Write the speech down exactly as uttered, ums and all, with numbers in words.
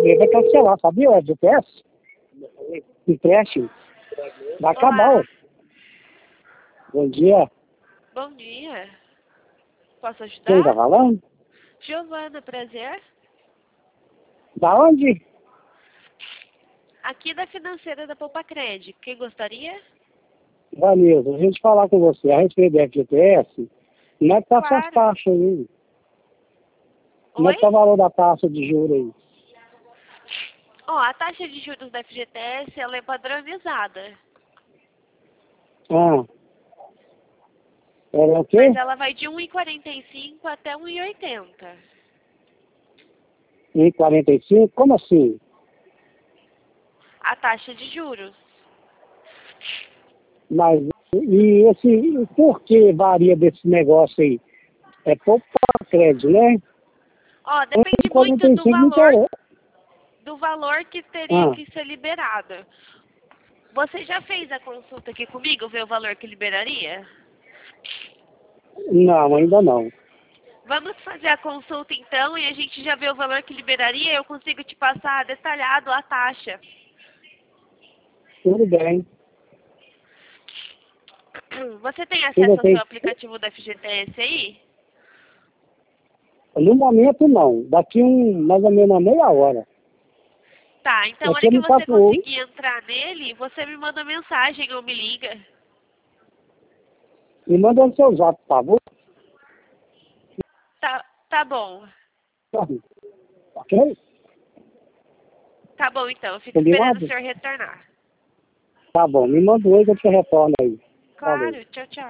Ele vai cancelar, sabia? O F G T S? Empréstimo. Vai acabar, Olá. ó. Bom dia. Bom dia. Posso Quem tá ajudar? falando? Giovana, prazer. Da onde? Aqui da financeira da Poupa Crédito. Quem gostaria? Vanessa, a gente falar com você a respeito do F G T S, como é que tá Claro. suas taxas aí? Como é Oi? que tá o valor da taxa de juros aí? Ó, a taxa de juros da F G T S, ela é padronizada. Ah. Era o Mas quê? ela vai de um vírgula quarenta e cinco até um vírgula oitenta. um vírgula quarenta e cinco? Como assim? A taxa de juros. Mas, e esse, por que varia desse negócio aí? É pouco crédito, né? Ó, depende muito do um vírgula quarenta e cinco me valor, interessa. do valor que teria Ah, que ser liberado. Você já fez a consulta aqui comigo, ver o valor que liberaria? não, ainda não. Vamos fazer a consulta então e a gente já vê o valor que liberaria. Eu consigo te passar detalhado a taxa. Tudo bem. Você tem Se acesso ao seu você, aplicativo da F G T S aí? no momento não. Daqui um, mais ou menos uma meia hora. Tá, então Aqui hora eu que me você passo. conseguir entrar nele, você me manda mensagem ou me liga. Me manda no seu zap, por favor. Tá, tá bom. Ok? Tá bom então, eu fico esperando o Combinado? senhor retornar. Tá bom. Me manda um oi que eu te retorno aí. Falou. Claro, tchau, tchau.